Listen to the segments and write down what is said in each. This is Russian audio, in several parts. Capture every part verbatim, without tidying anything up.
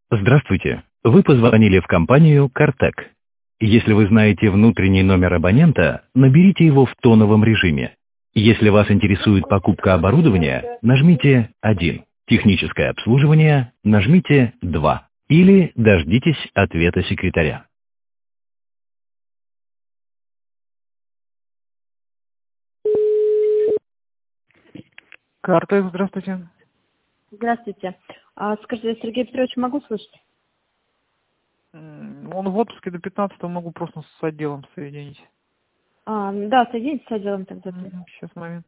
Здравствуйте. Вы позвонили в компанию «Картек». Если вы знаете внутренний номер абонента, наберите его в тоновом режиме. Если вас интересует покупка оборудования, нажмите один. Техническое обслуживание, нажмите два. Или дождитесь ответа секретаря. Картек, здравствуйте. Здравствуйте. А, скажите, Сергей Петрович, могу слышать? М, Он в отпуске до пятнадцатого, могу просто с отделом соединить. А, да, соедините с отделом тогда. Мгм, Сейчас, момент.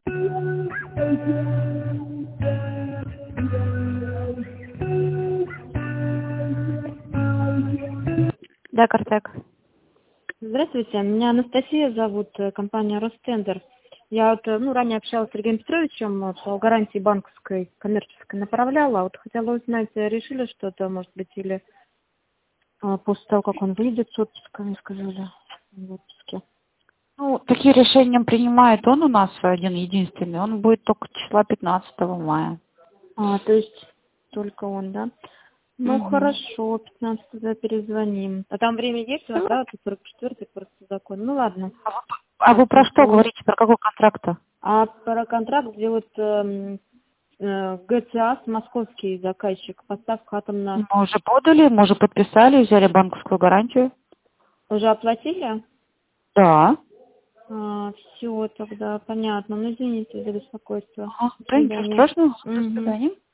Да, Картек. Здравствуйте, меня Анастасия зовут, э, компания Ростендер. Я вот, э, ну, ранее общалась с Сергеем Петровичем э, по гарантии банковской, коммерческой направляла. Вот хотела узнать, э, решили что-то, может быть, или э, после того, как он выйдет с отпуска, не сказали, в отпуске. Ну, такие решения принимает он у нас один единственный. Он будет только числа пятнадцатого мая. А, то есть только он, да? Ну, Мгм. хорошо, пятнадцатого перезвоним. А там время есть у вас, Ну, да, вот сорок четвёртый просто закон. Ну, ладно. А вы про что Посмотрим. говорите? Про какой контракт-то? А про контракт, где вот эм, э, ГЦАС, московский заказчик, поставка атомная, Мы уже подали, мы уже подписали, взяли банковскую гарантию. уже оплатили? Да. А, все, тогда понятно. Ну, извините за беспокойство. Ага. До Да, ничего свидания. страшного. До Мгм. свидания.